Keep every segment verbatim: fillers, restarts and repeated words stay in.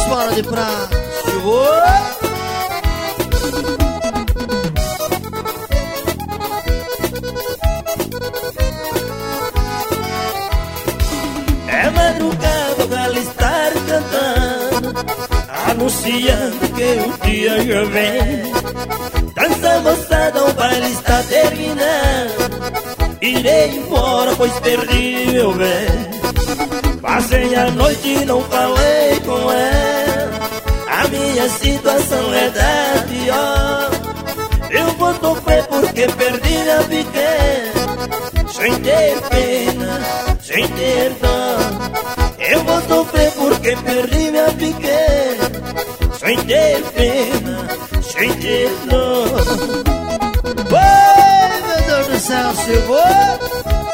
Esmola de Prata. Chegou. É madrugada pra ela estar cantando, anunciando que o dia já vem. Dança moçada, o baile está terminando. Irei embora, pois perdi meu bem. Passei a noite e não falei com ela. A minha situação é da pior. Eu vou sofrer porque perdi minha pequena, sem ter pena, sem ter dó. Eu vou sofrer porque perdi minha pequena, sem ter pena, sem ter dó. Oi, meu Deus do céu, chegou.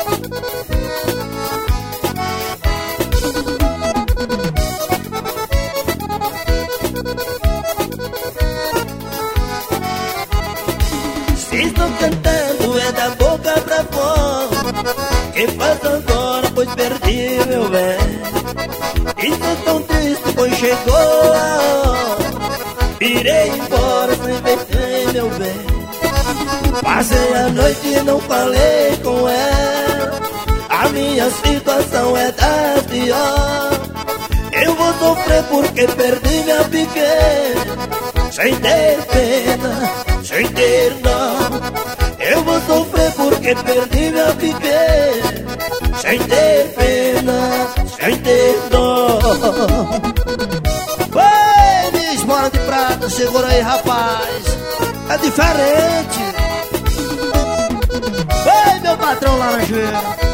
Se estou cantando é da boca pra fora. Que faço agora, pois perdi meu bem. Estou tão triste, pois chegou a hora. Irei embora sem ver meu bem. Passei a noite e não falei com ela. A minha situação é da pior. Eu vou sofrer porque perdi minha pequena, sem ter pena, sem ter dó. Eu vou sofrer porque perdi minha pequena, sem ter pena, sem ter dó. Oi, minha Esmola de Prata, segura aí, rapaz. É diferente. Oi, meu patrão laranjeiro.